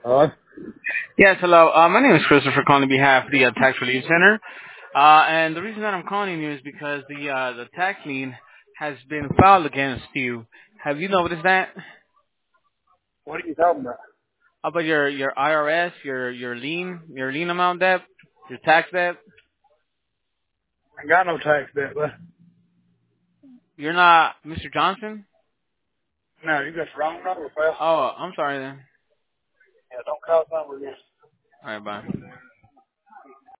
Hello? Yes, hello. My name is Christopher calling on behalf of the Tax Relief Center. And the reason that I'm calling you is because the tax lien has been filed against you. Have you noticed that? What are you talking about? How about your IRS, your lien amount debt, your tax debt? I ain't got no tax debt, but You're not Mr. Johnson? no, you got the wrong number, pal. Oh, I'm sorry then. Yeah, don't call the number again. All right, bye.